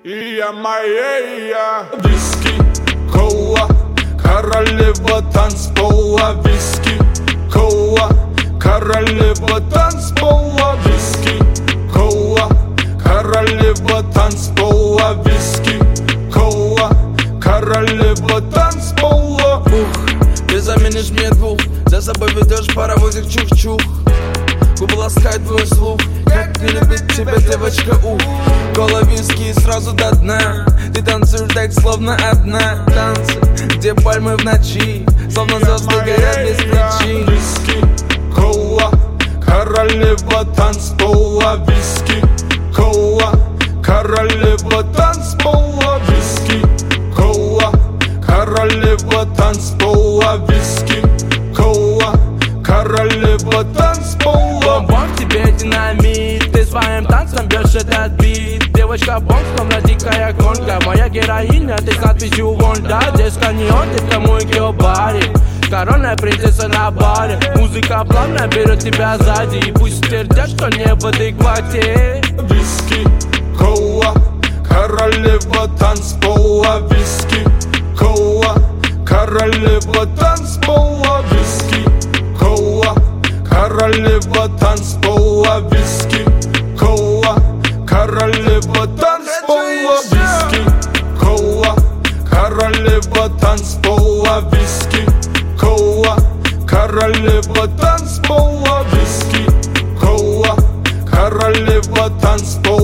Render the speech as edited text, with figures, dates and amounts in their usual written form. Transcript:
и я моя. Виски, кола, королева танцпола. Виски, кола, королева танцпола. Виски, кола, королева танцпола. Виски, кола, королева танцпола. Ты заменишь мне двух, за собой ведешь паровозик чух-чух. Губы ласкает твой слух, как не любит тебя девочка, кола, виски и сразу до дна. Ты танцуешь так, словно одна. Танцы, где пальмы в ночи, словно звезды горят без причин. Виски, кола, королева танцпола. Виски, кола, королева танцпола. Виски, кола, королева танцпола. Виски, кола, королева танцпола. Бомб тебе динамит, ты своим танцем бьешь этот бит. Девочка бомб, словно дикая гонка. Моя героиня, ты с надписью Вонда. Здесь каньон, ты в тому и баре. Коронная принцесса на баре. Музыка плавно берет тебя сзади. И пусть твердят, что не в адеквате. Виски, кола, королева танцпола. Виски, кола, королева танцпола. Виски, кола, королева танцпола. Виски, кола, королева танцпола. Виски, кола, королева танцпола. Виски, кола, королева танцпола. Виски, кола, королева танцпола.